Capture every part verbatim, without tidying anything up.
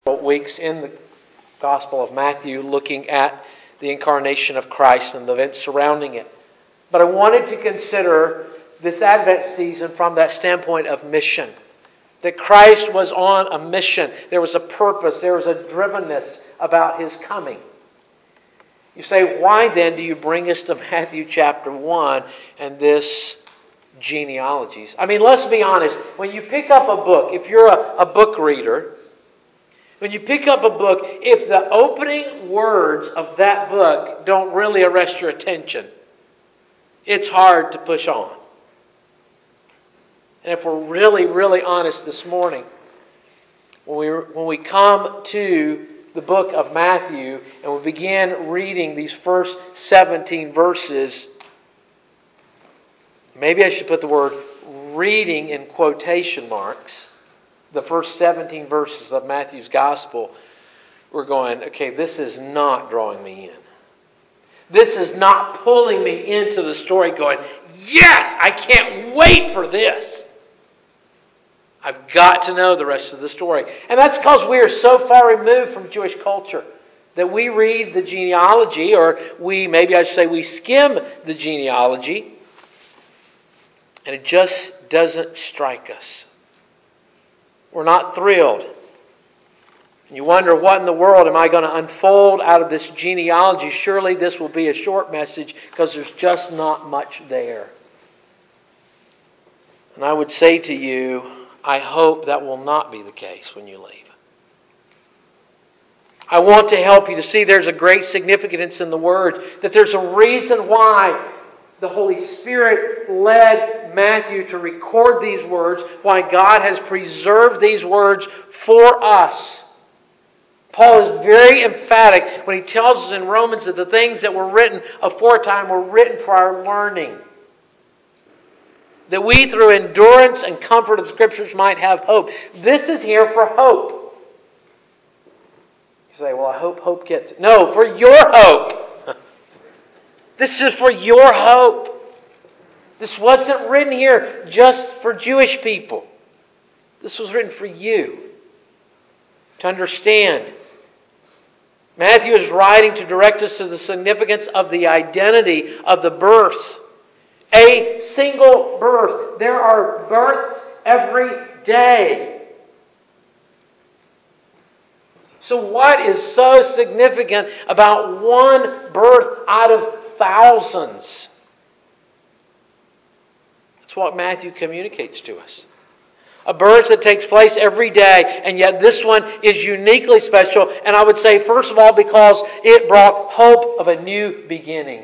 Weeks in the Gospel of Matthew looking at the incarnation of Christ and the events surrounding it. But I wanted to consider this Advent season from that standpoint of mission. That Christ was on a mission. There was a purpose. There was a drivenness about His coming. You say, why then do you bring us to Matthew chapter one and this genealogies? I mean, let's be honest. When you pick up a book, if you're a, a book reader, when you pick up a book, if the opening words of that book don't really arrest your attention, it's hard to push on. And if we're really, really honest this morning, when we, when we come to the book of Matthew and we begin reading these first seventeen verses, maybe I should put the word reading in quotation marks, the first seventeen verses of Matthew's Gospel, we're going, okay, this is not drawing me in. This is not pulling me into the story going, yes, I can't wait for this. I've got to know the rest of the story. And that's because we are so far removed from Jewish culture that we read the genealogy, or we, maybe I should say we skim the genealogy, and it just doesn't strike us. We're not thrilled. And you wonder, what in the world am I going to unfold out of this genealogy? Surely this will be a short message because there's just not much there. And I would say to you, I hope that will not be the case when you leave. I want to help you to see there's a great significance in the Word, that there's a reason why the Holy Spirit led Matthew to record these words, why God has preserved these words for us. Paul is very emphatic when he tells us in Romans that the things that were written aforetime were written for our learning. That we through endurance and comfort of the Scriptures might have hope. This is here for hope. You say, well, I hope hope gets it. No, for your hope. This is for your hope. This wasn't written here just for Jewish people. This was written for you to understand. Matthew is writing to direct us to the significance of the identity of the births. A single birth. There are births every day. So what is so significant about one birth out of thousands? That's what Matthew communicates to us. A birth that takes place every day, and yet this one is uniquely special. And I would say, first of all, because it brought hope of a new beginning.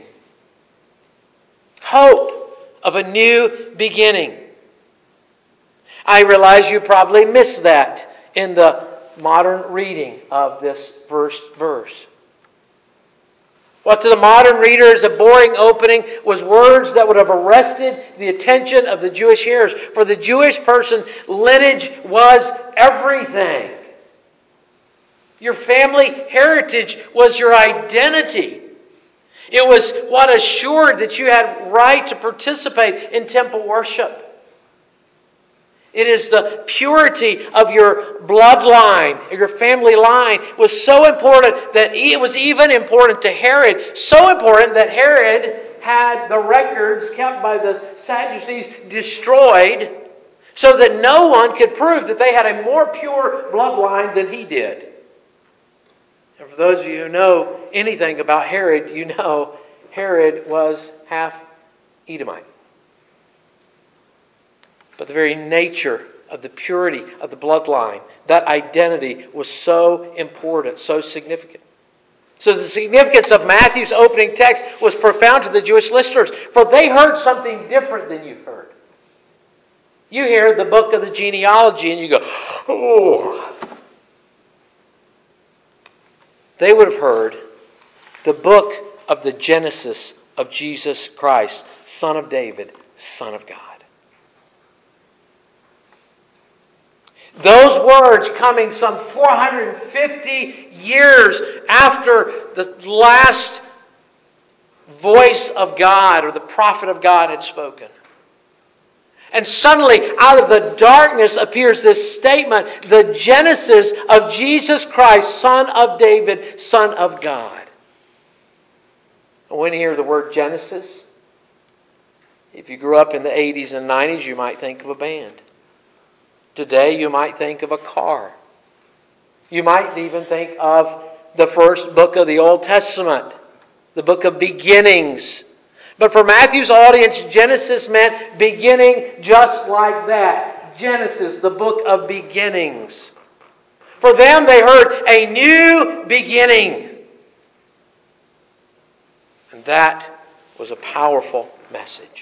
Hope of a new beginning. I realize you probably missed that in the modern reading of this first verse. What to the modern reader is a boring opening was words that would have arrested the attention of the Jewish hearers. For the Jewish person, lineage was everything. Your family heritage was your identity. It was what assured that you had right to participate in temple worship. It is the purity of your bloodline, your family line was so important that it was even important to Herod. So important that Herod had the records kept by the Sadducees destroyed so that no one could prove that they had a more pure bloodline than he did. And for those of you who know anything about Herod, you know Herod was half Edomite. But the very nature of the purity of the bloodline, that identity was so important, so significant. So the significance of Matthew's opening text was profound to the Jewish listeners, for they heard something different than you heard. You hear the book of the genealogy and you go, oh. They would have heard the book of the Genesis of Jesus Christ, Son of David, Son of God. Those words coming some four hundred fifty years after the last voice of God or the prophet of God had spoken. And suddenly, out of the darkness appears this statement, the genesis of Jesus Christ, Son of David, Son of God. And when you hear the word Genesis, if you grew up in the eighties and nineties, you might think of a band. Today, you might think of a car. You might even think of the first book of the Old Testament, the book of beginnings. But for Matthew's audience, Genesis meant beginning just like that. Genesis, the book of beginnings. For them, they heard a new beginning. And that was a powerful message.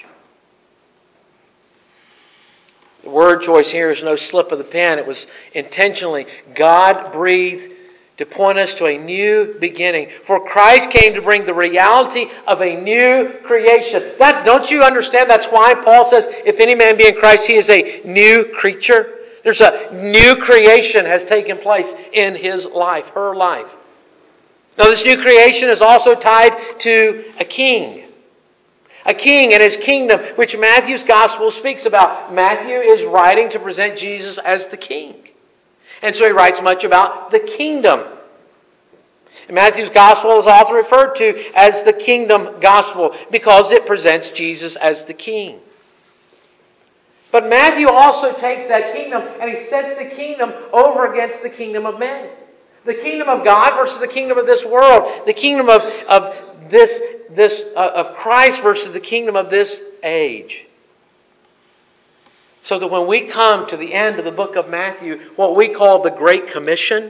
The word choice here is no slip of the pen. It was intentionally God-breathed to point us to a new beginning. For Christ came to bring the reality of a new creation. That, don't you understand? That's why Paul says, if any man be in Christ, he is a new creature. There's a new creation has taken place in his life, her life. Now this new creation is also tied to a king. A king and his kingdom, which Matthew's gospel speaks about. Matthew is writing to present Jesus as the king. And so he writes much about the kingdom. And Matthew's gospel is often referred to as the kingdom gospel because it presents Jesus as the king. But Matthew also takes that kingdom and he sets the kingdom over against the kingdom of men. The kingdom of God versus the kingdom of this world. The kingdom of, of this This uh, of Christ versus the kingdom of this age. So that when we come to the end of the book of Matthew, what we call the Great Commission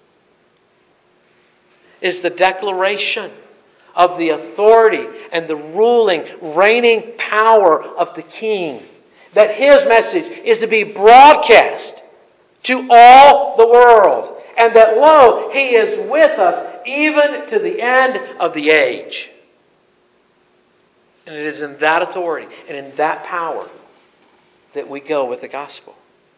is the declaration of the authority and the ruling, reigning power of the King. That His message is to be broadcast to all the world. And that, lo, He is with us even to the end of the age. And it is in that authority and in that power that we go with the gospel.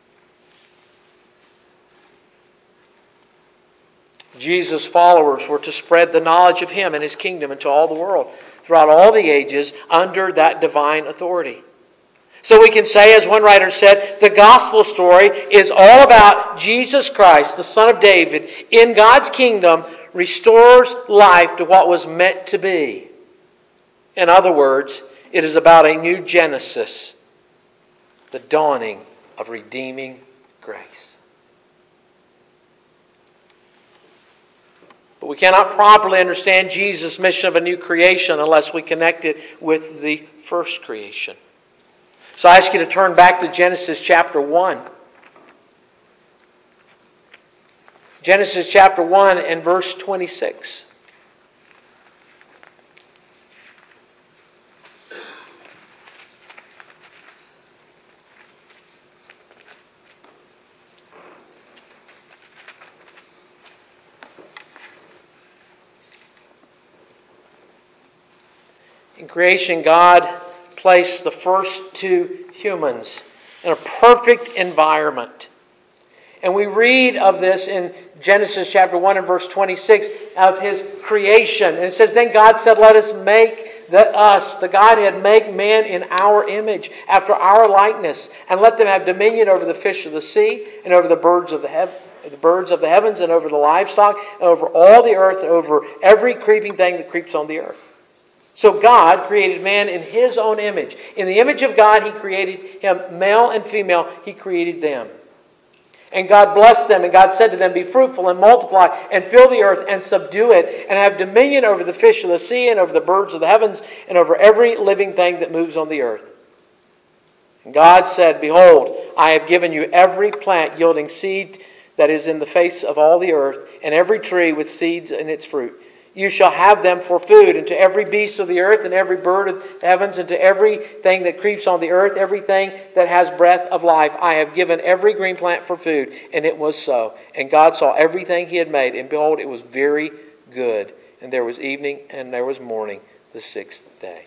Jesus' followers were to spread the knowledge of Him and His kingdom into all the world, throughout all the ages, under that divine authority. So we can say, as one writer said, the gospel story is all about Jesus Christ, the Son of David, in God's kingdom, restores life to what was meant to be. In other words, it is about a new Genesis, the dawning of redeeming grace. But we cannot properly understand Jesus' mission of a new creation unless we connect it with the first creation. So I ask you to turn back to Genesis chapter one. Genesis chapter one and verse twenty-six. In creation, God placed the first two humans in a perfect environment. And we read of this in Genesis chapter one and verse twenty-six of His creation. And it says, then God said, let us make the us, the Godhead, make man in our image, after our likeness, and let them have dominion over the fish of the sea, and over the birds of the heaven. The birds of the heavens, and over the livestock, and over all the earth, and over every creeping thing that creeps on the earth. So God created man in His own image. In the image of God, He created him, male and female, He created them. And God blessed them, and God said to them, be fruitful and multiply, and fill the earth, and subdue it, and have dominion over the fish of the sea, and over the birds of the heavens, and over every living thing that moves on the earth. And God said, behold, I have given you every plant yielding seed that is in the face of all the earth, and every tree with seeds in its fruit. You shall have them for food, and to every beast of the earth, and every bird of the heavens, and to everything that creeps on the earth, everything that has breath of life. I have given every green plant for food. And it was so. And God saw everything He had made, and behold, it was very good. And there was evening, and there was morning, the sixth day.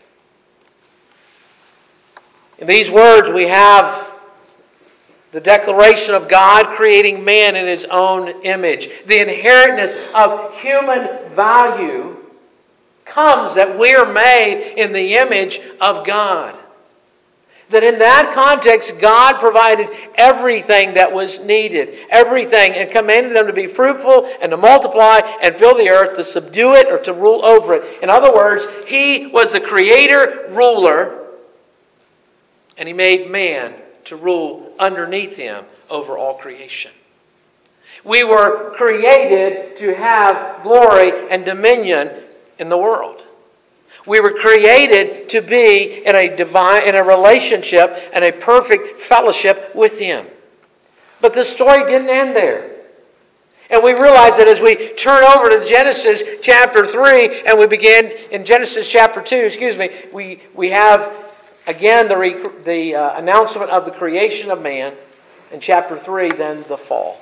In these words, we have the declaration of God creating man in His own image. The inherentness of human value comes that we are made in the image of God. That in that context, God provided everything that was needed. Everything. And commanded them to be fruitful and to multiply and fill the earth, to subdue it or to rule over it. In other words, He was the creator ruler. And He made man to rule underneath Him over all creation. We were created to have glory and dominion in the world. We were created to be in a divine, in a relationship and a perfect fellowship with Him. But the story didn't end there. And we realize that as we turn over to Genesis chapter three, and we begin in Genesis chapter two, excuse me, we, we have again the, re, the uh, announcement of the creation of man. In chapter three, then the fall.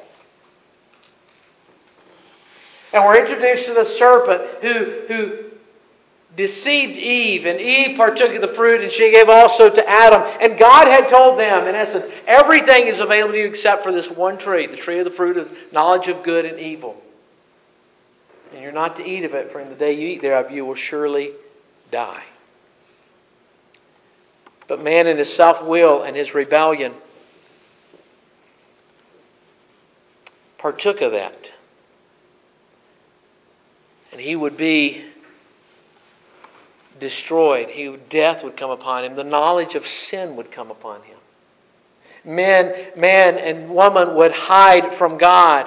And we're introduced to the serpent who, who deceived Eve, and Eve partook of the fruit, and she gave also to Adam. And God had told them, in essence, everything is available to you except for this one tree, the tree of the fruit of knowledge of good and evil. And you're not to eat of it, for in the day you eat thereof, you will surely die. But man in his self-will and his rebellion partook of that. And he would be destroyed. He, death would come upon him. The knowledge of sin would come upon him. Men, man and woman would hide from God.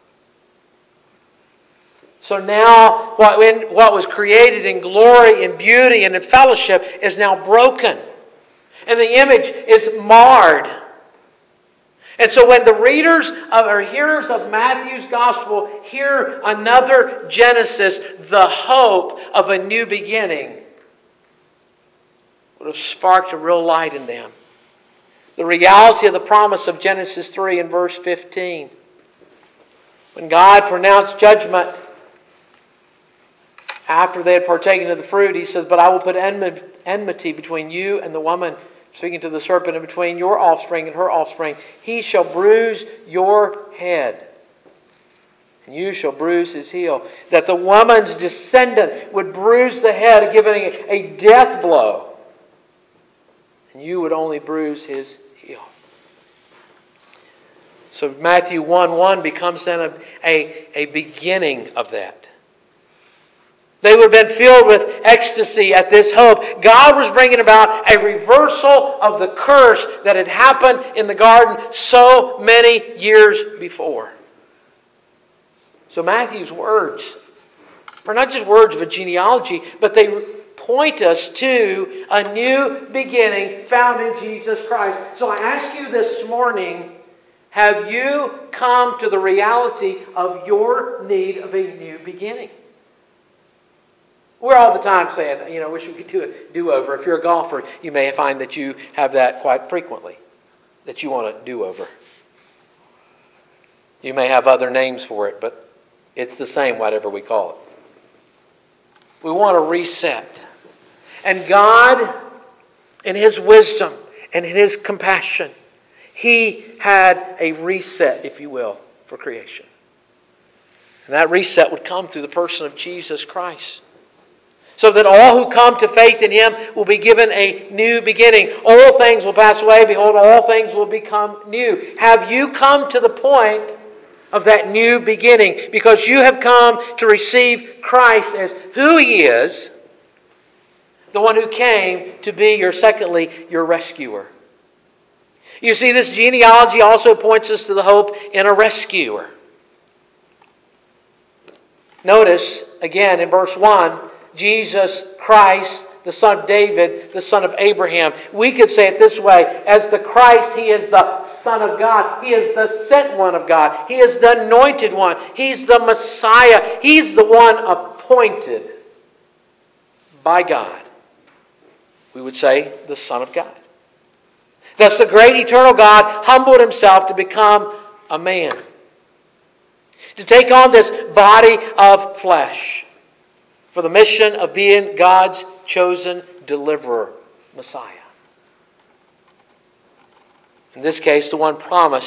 So now what, in, what was created in glory and beauty and in fellowship is now broken. And the image is marred. And so when the readers of, or hearers of Matthew's Gospel hear another Genesis, the hope of a new beginning would have sparked a real light in them. The reality of the promise of Genesis three and verse fifteen. When God pronounced judgment after they had partaken of the fruit, He says, "But I will put enmity between you and the woman," speaking to the serpent, "and between your offspring and her offspring. He shall bruise your head, and you shall bruise his heel." That the woman's descendant would bruise the head, giving a death blow. And you would only bruise his heel. So Matthew one one becomes then a, a, a beginning of that. They would have been filled with ecstasy at this hope. God was bringing about a reversal of the curse that had happened in the garden so many years before. So Matthew's words are not just words of a genealogy, but they point us to a new beginning found in Jesus Christ. So I ask you this morning, have you come to the reality of your need of a new beginning? We're all the time saying, you know, wish we could do a do-over. If you're a golfer, you may find that you have that quite frequently, that you want a do-over. You may have other names for it, but it's the same whatever we call it. We want a reset. And God, in His wisdom and in His compassion, He had a reset, if you will, for creation. And that reset would come through the person of Jesus Christ. So that all who come to faith in Him will be given a new beginning. All things will pass away. Behold, all things will become new. Have you come to the point of that new beginning? Because you have come to receive Christ as who He is. The one who came to be your, secondly, your rescuer. You see, this genealogy also points us to the hope in a rescuer. Notice, again, in verse one, Jesus Christ, the son of David, the son of Abraham. We could say it this way, as the Christ, He is the Son of God. He is the sent one of God. He is the anointed one. He's the Messiah. He's the one appointed by God. We would say the Son of God. Thus the great eternal God humbled Himself to become a man. To take on this body of flesh. For the mission of being God's chosen deliverer, Messiah. In this case, the one promised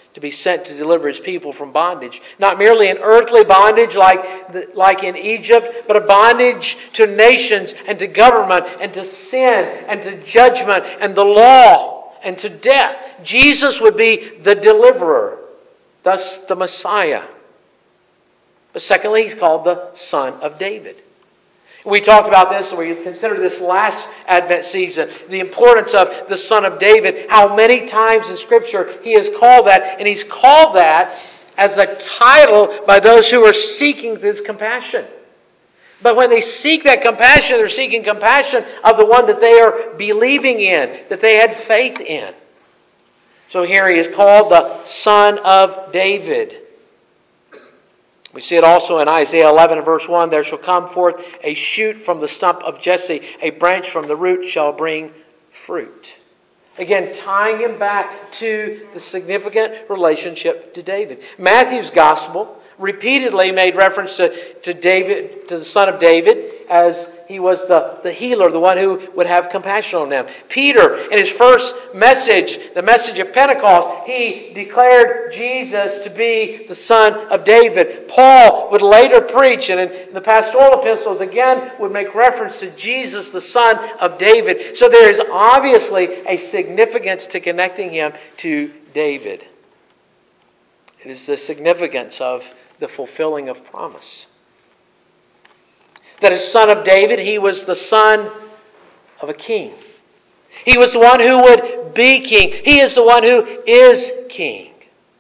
to be sent to deliver His people from bondage. Not merely an earthly bondage like, the, like in Egypt, but a bondage to nations and to government and to sin and to judgment and the law and to death. Jesus would be the deliverer, thus the Messiah. But secondly, He's called the Son of David. We talked about this, we considered this last Advent season, the importance of the Son of David, how many times in Scripture He is called that, and He's called that as a title by those who are seeking His compassion. But when they seek that compassion, they're seeking compassion of the one that they are believing in, that they had faith in. So here He is called the Son of David. We see it also in Isaiah eleven and verse one. There shall come forth a shoot from the stump of Jesse. A branch from the root shall bring fruit. Again, tying Him back to the significant relationship to David. Matthew's gospel repeatedly made reference to, to David, to the Son of David, as He was the, the healer, the one who would have compassion on them. Peter, in his first message, the message of Pentecost, he declared Jesus to be the Son of David. Paul would later preach, and in the pastoral epistles again would make reference to Jesus, the Son of David. So there is obviously a significance to connecting Him to David. It is the significance of the fulfilling of promise. That as Son of David, He was the son of a king. He was the one who would be king. He is the one who is king.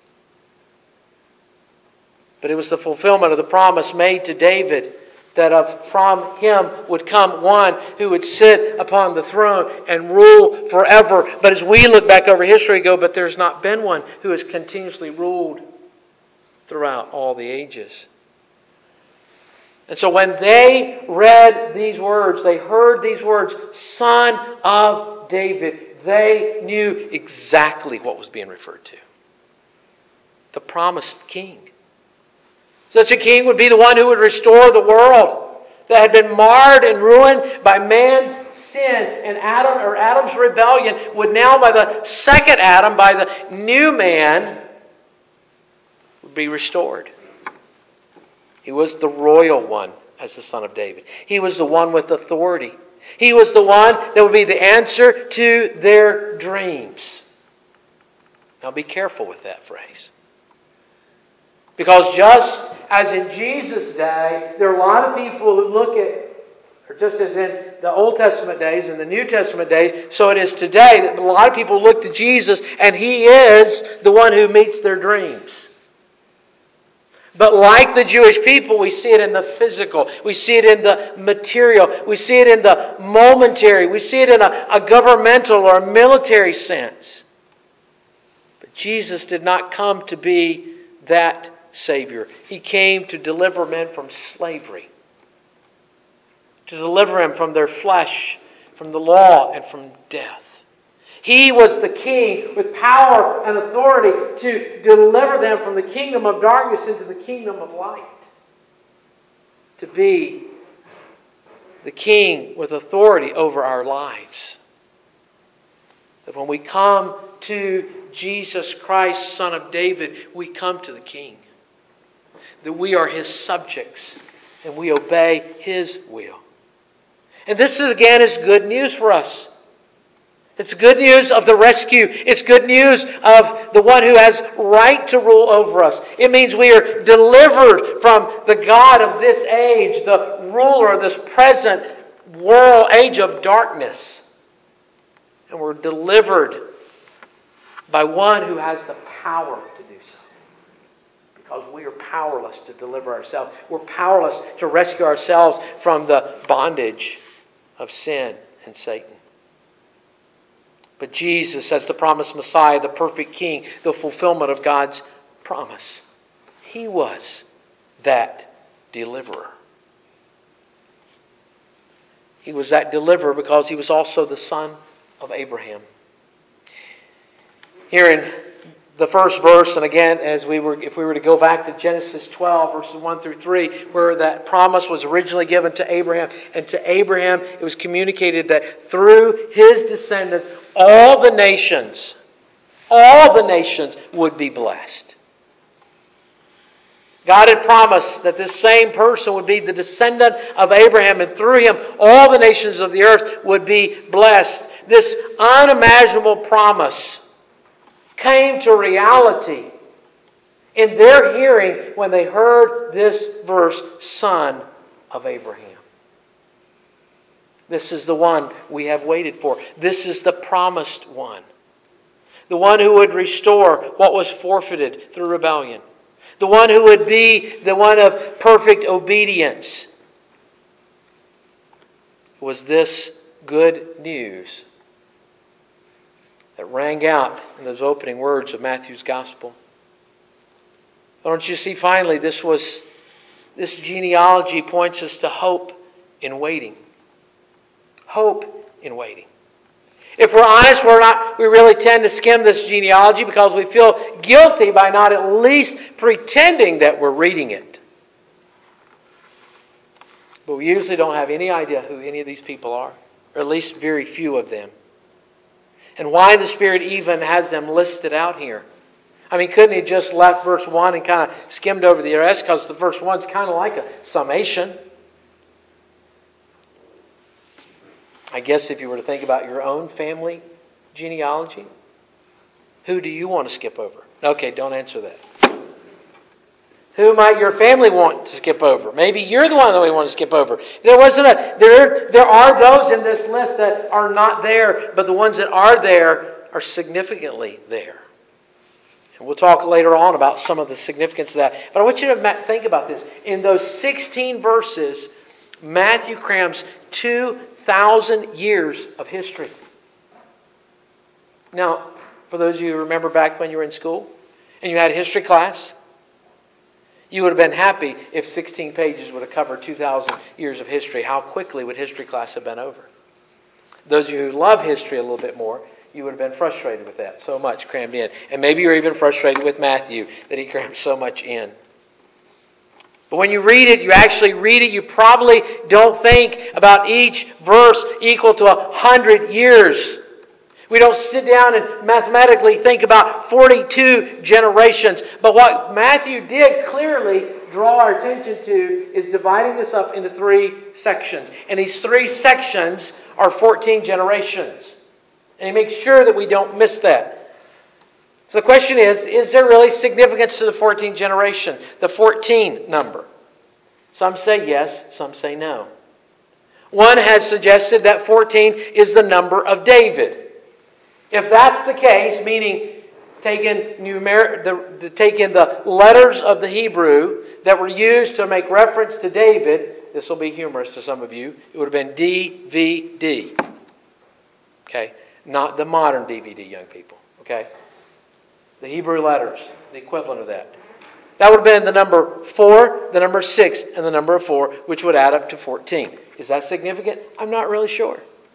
But it was the fulfillment of the promise made to David that of, from him would come one who would sit upon the throne and rule forever. But as we look back over history, we go, but there's not been one who has continuously ruled throughout all the ages. And so when they read these words, they heard these words, Son of David, they knew exactly what was being referred to. The promised king. Such a king would be the one who would restore the world that had been marred and ruined by man's sin and Adam or Adam's rebellion, would now by the second Adam, by the new man, would be restored. He was the royal one as the Son of David. He was the one with authority. He was the one that would be the answer to their dreams. Now be careful with that phrase. Because just as in Jesus' day, there are a lot of people who look at, or just as in the Old Testament days and the New Testament days, so it is today that a lot of people look to Jesus and He is the one who meets their dreams. But like the Jewish people, we see it in the physical. We see it in the material. We see it in the momentary. We see it in a, a governmental or a military sense. But Jesus did not come to be that Savior. He came to deliver men from slavery. To deliver them from their flesh, from the law, and from death. He was the king with power and authority to deliver them from the kingdom of darkness into the kingdom of light. To be the king with authority over our lives. That when we come to Jesus Christ, Son of David, we come to the King. That we are His subjects and we obey His will. And this again is good news for us. It's good news of the rescue. It's good news of the one who has right to rule over us. It means we are delivered from the God of this age, the ruler of this present world age of darkness. And we're delivered by one who has the power to do so. Because we are powerless to deliver ourselves. We're powerless to rescue ourselves from the bondage of sin and Satan. But Jesus, as the promised Messiah, the perfect King, the fulfillment of God's promise, He was that deliverer. He was that deliverer because He was also the son of Abraham. Here in the first verse, and again, as we were, if we were to go back to Genesis twelve, verses one through three, where that promise was originally given to Abraham, and to Abraham it was communicated that through his descendants, all the nations all the nations would be blessed. God had promised that this same person would be the descendant of Abraham, and through him all the nations of the earth would be blessed. This unimaginable promise came to reality in their hearing when they heard this verse, son of Abraham. This is the one we have waited for. This is the promised one. The one who would restore what was forfeited through rebellion. The one who would be the one of perfect obedience. Was this good news that rang out in those opening words of Matthew's Gospel? Don't you see, finally, this was this genealogy points us to hope in waiting. Hope in waiting. If we're honest, we're not, we really tend to skim this genealogy because we feel guilty by not at least pretending that we're reading it. But we usually don't have any idea who any of these people are, or at least very few of them. And why the Spirit even has them listed out here. I mean, couldn't he just left verse one and kind of skimmed over the rest? Because the verse one's kind of like a summation. I guess if you were to think about your own family genealogy, who do you want to skip over? Okay, don't answer that. Who might your family want to skip over? Maybe you're the one that we want to skip over. There wasn't a there. There are those in this list that are not there, but the ones that are there are significantly there. And we'll talk later on about some of the significance of that. But I want you to think about this. In those sixteen verses, Matthew crams two thousand years of history. Now, for those of you who remember back when you were in school and you had a history class, you would have been happy if sixteen pages would have covered two thousand years of history. How quickly would history class have been over? Those of you who love history a little bit more, you would have been frustrated with that. So much crammed in. And maybe you're even frustrated with Matthew that he crammed so much in. But when you read it, you actually read it, you probably don't think about each verse equal to a hundred years. We don't sit down and mathematically think about forty-two generations. But what Matthew did clearly draw our attention to is dividing this up into three sections. And these three sections are fourteen generations. And he makes sure that we don't miss that. So the question is, is there really significance to the fourteen generation? The fourteen number. Some say yes, some say no. One has suggested that fourteen is the number of David. If that's the case, meaning taking numer- the, the, taking the letters of the Hebrew that were used to make reference to David, this will be humorous to some of you, it would have been D V D. Okay? Not the modern D V D, young people. Okay? The Hebrew letters, the equivalent of that. That would have been the number four, the number six, and the number of four, which would add up to fourteen. Is that significant? I'm not really sure.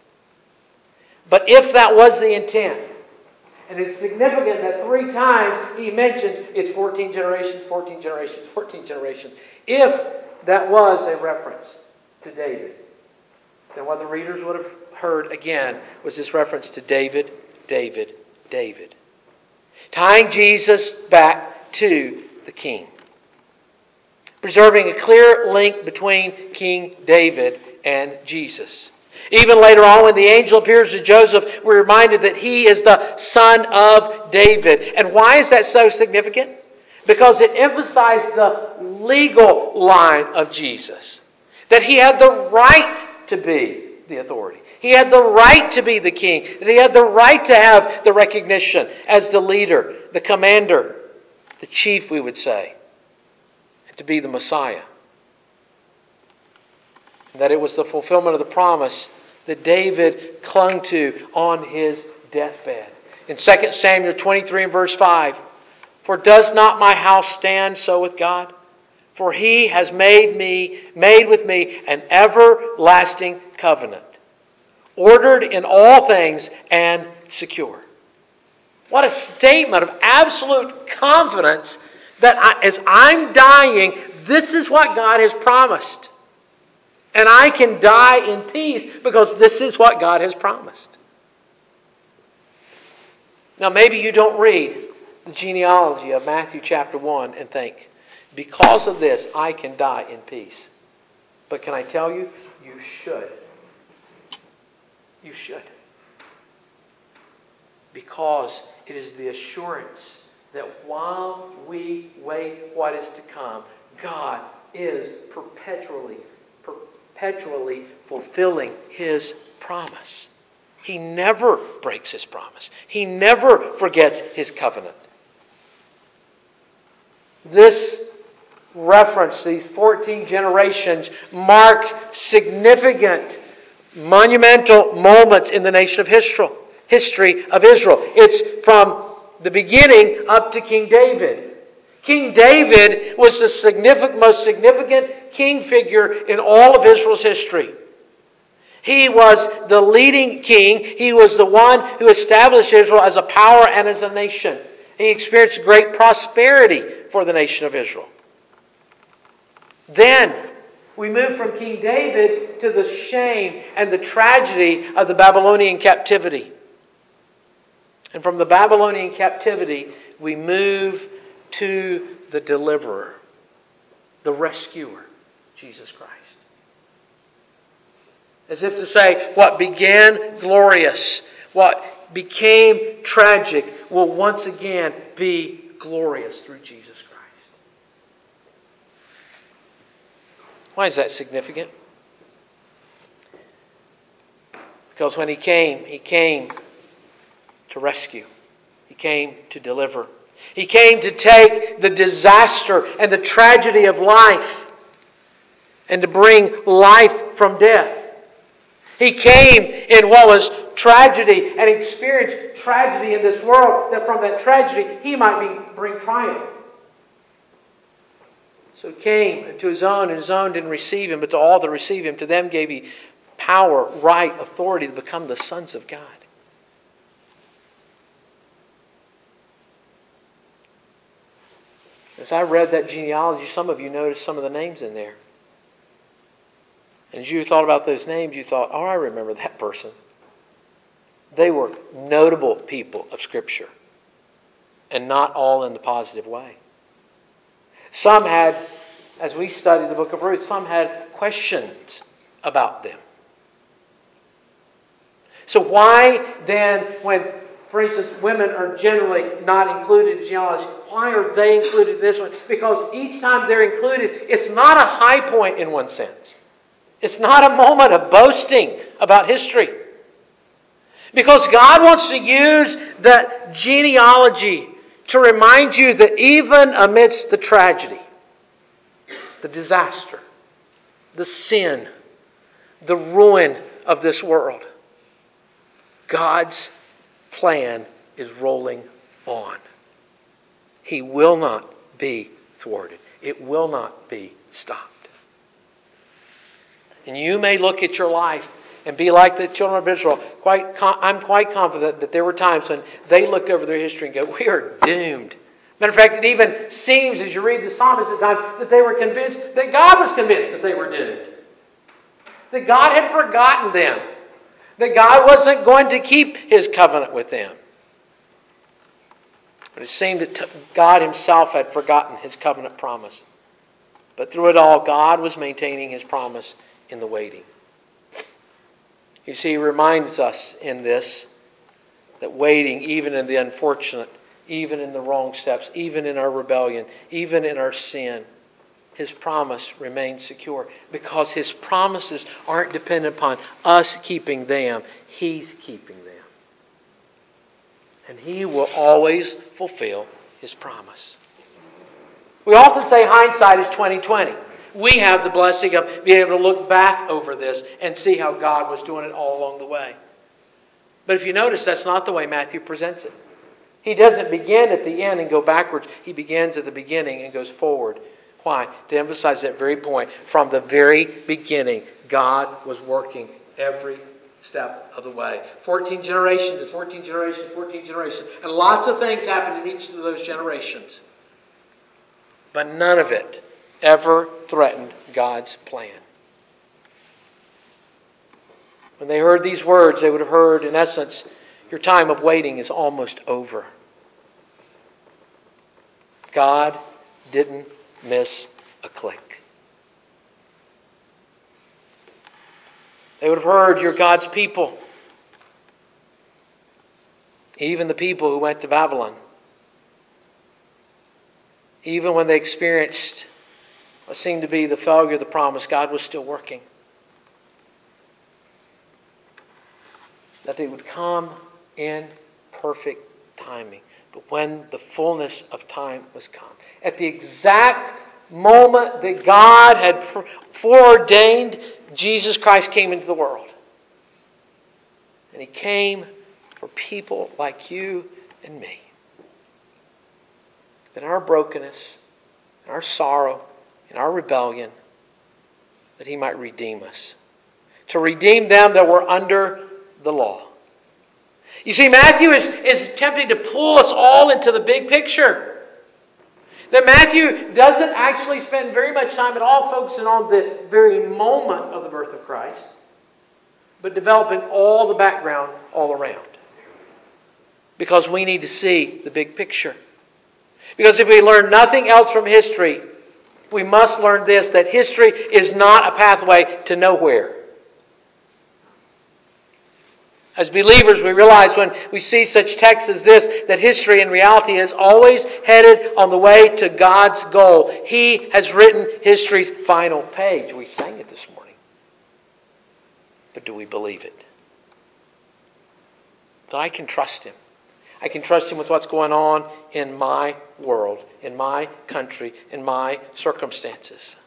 But if that was the intent, and it's significant that three times he mentions it's fourteen generations, fourteen generations, fourteen generations. If that was a reference to David, then what the readers would have heard again was this reference to David, David, David. Tying Jesus back to the king. Preserving a clear link between King David and Jesus. Even later on, when the angel appears to Joseph, we're reminded that he is the son of David. And why is that so significant? Because it emphasized the legal line of Jesus. That he had the right to be the authority. He had the right to be the king. That he had the right to have the recognition as the leader, the commander, the chief, we would say. And to be the Messiah. And that it was the fulfillment of the promise that David clung to on his deathbed. In Second Samuel twenty-three and verse five, for does not my house stand so with God? For he has made me, made with me an everlasting covenant, ordered in all things and secure. What a statement of absolute confidence that I, as I'm dying, this is what God has promised. And I can die in peace because this is what God has promised. Now maybe you don't read the genealogy of Matthew chapter one and think, because of this, I can die in peace. But can I tell you, you should. You should. Because it is the assurance that while we wait what is to come, God is perpetually, perpetually fulfilling His promise. He never breaks His promise. He never forgets His covenant. This reference, these fourteen generations, mark significant, monumental moments in the nation of history, history of Israel. It's from the beginning up to King David. King David was the significant, most significant king figure in all of Israel's history. He was the leading king. He was the one who established Israel as a power and as a nation. He experienced great prosperity for the nation of Israel. Then we move from King David to the shame and the tragedy of the Babylonian captivity. And from the Babylonian captivity, we move to the deliverer, the rescuer, Jesus Christ. As if to say, what began glorious, what became tragic, will once again be glorious through Jesus Christ. Why is that significant? Because when He came, He came to rescue. He came to deliver. He came to take the disaster and the tragedy of life and to bring life from death. He came in what was tragedy and experienced tragedy in this world, that from that tragedy He might be, bring triumph. So He came to His own, and His own didn't receive Him, but to all that receive Him, to them gave He power, right, authority to become the sons of God. As I read that genealogy, some of you noticed some of the names in there. And as you thought about those names, you thought, oh, I remember that person. They were notable people of Scripture. And not all in the positive way. Some had, as we studied the book of Ruth, some had questions about them. So why then, when, for instance, women are generally not included in genealogy, why are they included in this one? Because each time they're included, it's not a high point in one sense. It's not a moment of boasting about history. Because God wants to use the genealogy to remind you that even amidst the tragedy, the disaster, the sin, the ruin of this world, God's plan is rolling on. He will not be thwarted. It will not be stopped. And you may look at your life and be like the children of Israel. Quite, I'm quite confident that there were times when they looked over their history and go, we are doomed. Matter of fact, it even seems as you read the psalmist at times that they were convinced, that God was convinced that they were doomed. That God had forgotten them. That God wasn't going to keep His covenant with them. But it seemed that God Himself had forgotten His covenant promise. But through it all, God was maintaining His promise in the waiting. You see, He reminds us in this that waiting, even in the unfortunate, even in the wrong steps, even in our rebellion, even in our sin, His promise remains secure. Because His promises aren't dependent upon us keeping them. He's keeping them. And He will always fulfill His promise. We often say hindsight is twenty twenty. We have the blessing of being able to look back over this and see how God was doing it all along the way. But if you notice, that's not the way Matthew presents it. He doesn't begin at the end and go backwards. He begins at the beginning and goes forward. Why? To emphasize that very point. From the very beginning, God was working every step of the way. fourteen generations and fourteen generations, fourteen generations. And lots of things happened in each of those generations. But none of it ever threatened God's plan. When they heard these words, they would have heard, in essence, Your time of waiting is almost over. God didn't miss a click. They would have heard, you're God's people. Even the people who went to Babylon. Even when they experienced what seemed to be the failure of the promise, God was still working. That they would come in perfect timing. But when the fullness of time was come, at the exact moment that God had foreordained, Jesus Christ came into the world. And He came for people like you and me. In our brokenness, in our sorrow, in our rebellion, that He might redeem us. To redeem them that were under the law. You see, Matthew is, is attempting to pull us all into the big picture. That Matthew doesn't actually spend very much time at all focusing on the very moment of the birth of Christ, but developing all the background all around. Because we need to see the big picture. Because if we learn nothing else from history, we must learn this, that history is not a pathway to nowhere. As believers, we realize when we see such texts as this, that history in reality is always headed on the way to God's goal. He has written history's final page. We sang it this morning. But do we believe it? So I can trust Him. I can trust Him with what's going on in my world, in my country, in my circumstances.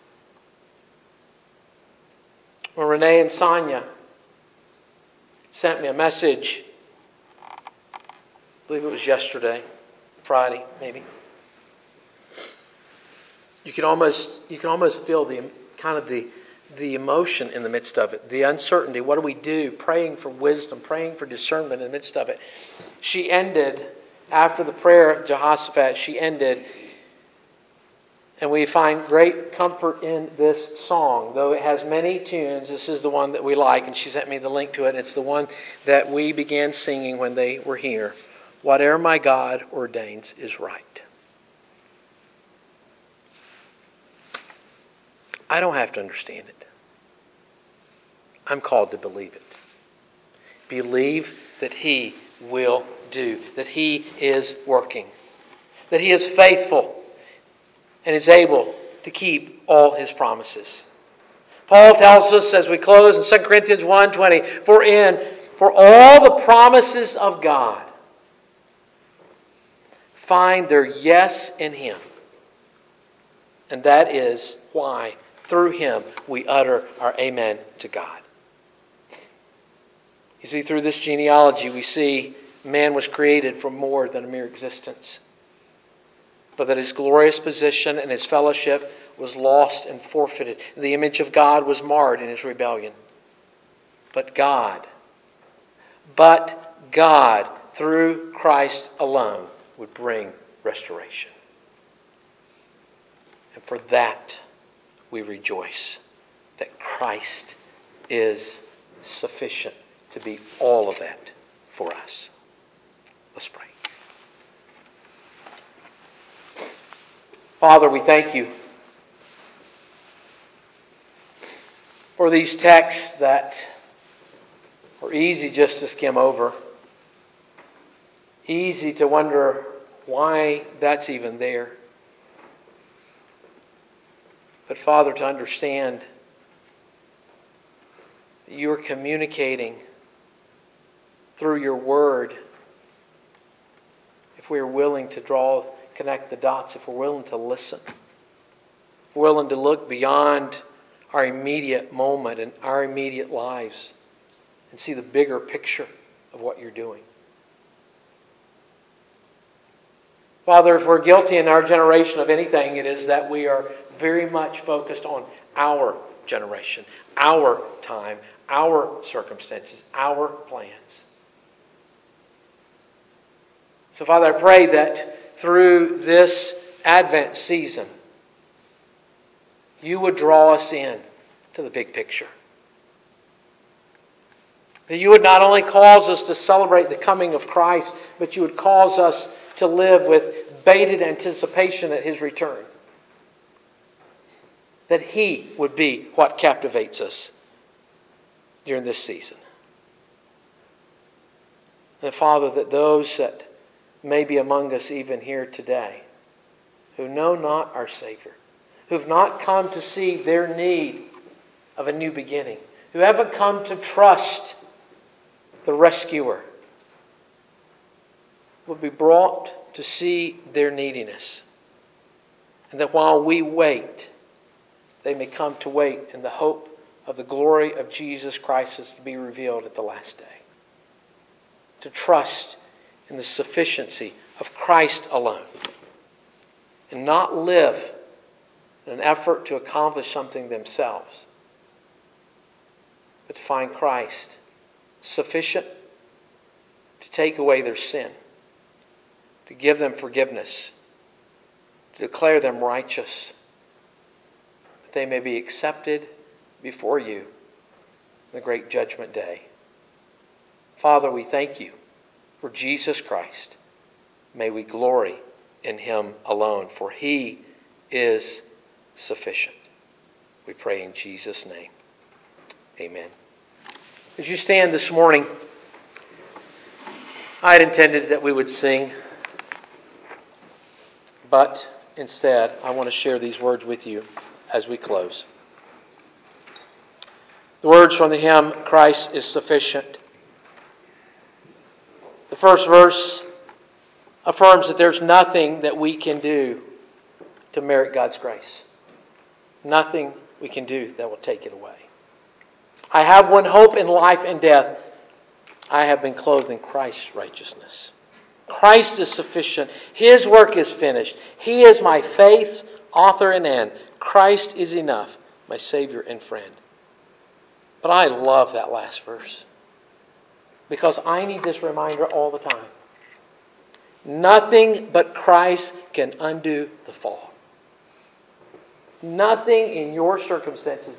When Renee and Sonia sent me a message, I believe it was yesterday, Friday maybe. You can almost you can almost feel the kind of the the emotion in the midst of it, the uncertainty. What do we do? Praying for wisdom, praying for discernment in the midst of it. She ended after the prayer of Jehoshaphat. She ended. And we find great comfort in this song. Though it has many tunes, this is the one that we like. And she sent me the link to it. It's the one that we began singing when they were here. Whatever my God ordains is right. I don't have to understand it. I'm called to believe it. Believe that He will do. That He is working. That He is faithful. And is able to keep all His promises. Paul tells us as we close in Second Corinthians one twenty, For in, for all the promises of God find their yes in Him. And that is why through Him we utter our amen to God. You see, through this genealogy we see man was created for more than a mere existence. But that his glorious position and his fellowship was lost and forfeited. The image of God was marred in his rebellion. But God, but God, through Christ alone, would bring restoration. And for that we rejoice, that Christ is sufficient to be all of that for us. Let's pray. Father, we thank You for these texts that are easy just to skim over. Easy to wonder why that's even there. But Father, to understand that You are communicating through Your Word, if we are willing to draw connect the dots, if we're willing to listen, if we're willing to look beyond our immediate moment and our immediate lives and see the bigger picture of what You're doing. Father, if we're guilty in our generation of anything, it is that we are very much focused on our generation, our time, our circumstances, our plans. So Father, I pray that through this Advent season, You would draw us in to the big picture. That you would not only cause us to celebrate the coming of Christ, but you would cause us to live with bated anticipation at His return. That He would be what captivates us during this season. And Father, that those that may be among us even here today, who know not our Savior, who have not come to see their need of a new beginning, who haven't come to trust the rescuer, would be brought to see their neediness. And that while we wait, they may come to wait in the hope of the glory of Jesus Christ as to be revealed at the last day. To trust in the sufficiency of Christ alone. And not live in an effort to accomplish something themselves. But to find Christ sufficient to take away their sin, to give them forgiveness, to declare them righteous, that they may be accepted before you in the great judgment day. Father, we thank you for Jesus Christ. May we glory in Him alone, for He is sufficient. We pray in Jesus' name. Amen. As you stand this morning, I had intended that we would sing, but instead I want to share these words with you as we close. The words from the hymn, Christ is Sufficient. The first verse affirms that there's nothing that we can do to merit God's grace. Nothing we can do that will take it away. I have one hope in life and death. I have been clothed in Christ's righteousness. Christ is sufficient. His work is finished. He is my faith's author and end. Christ is enough, my Savior and friend. But I love that last verse, because I need this reminder all the time. Nothing but Christ can undo the fall. Nothing in your circumstances